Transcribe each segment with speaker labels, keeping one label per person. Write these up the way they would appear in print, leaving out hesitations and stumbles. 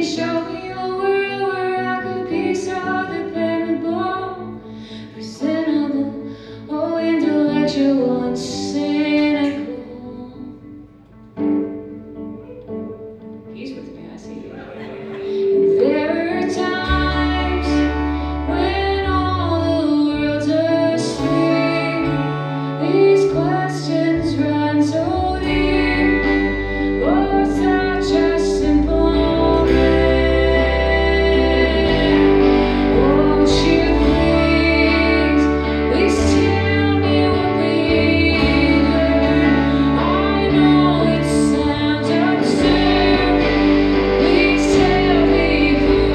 Speaker 1: show me a world where I could be so dependable, presentable, oh, intellectual and cynical. He's with me, I see. And there are times when all the world's asleep. These questions run so deep. Oh, such a simple man. Won't you please tell me what we learned? I know it sounds absurd. Please tell me who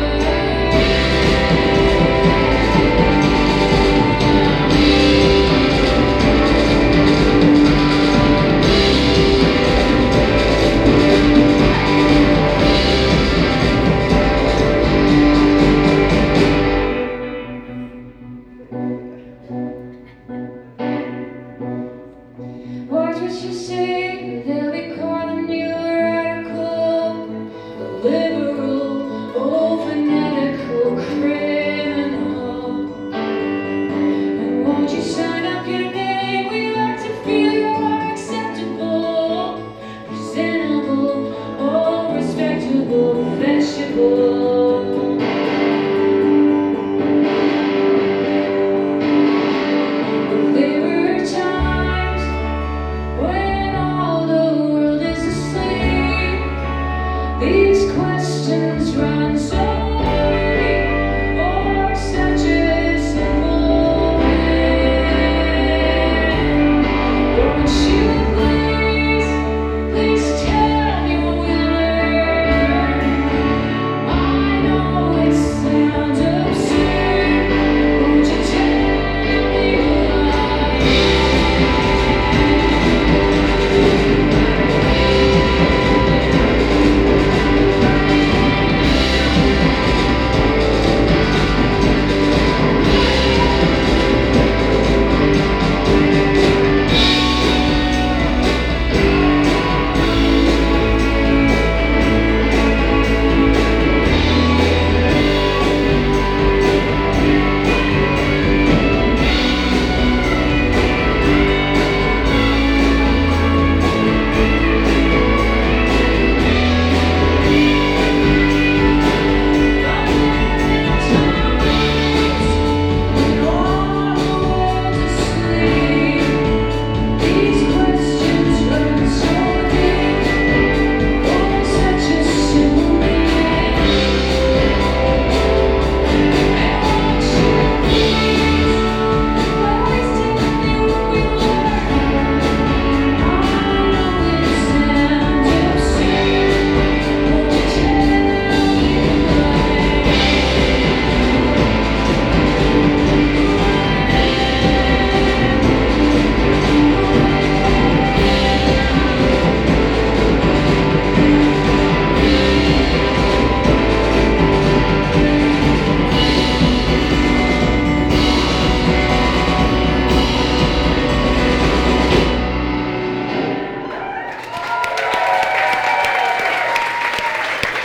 Speaker 1: watch what you say, they'll be calling you a radical, a liberal, oh, fanatical criminal. And won't you sign up your name? We like to feel you're acceptable, presentable, oh, respectable, vegetable.